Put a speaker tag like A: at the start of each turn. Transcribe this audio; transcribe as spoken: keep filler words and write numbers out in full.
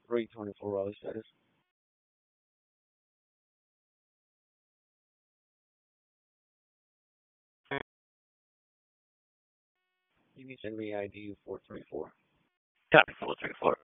A: three twenty-four hour status. You can send me I D four three four.
B: Copy four three four.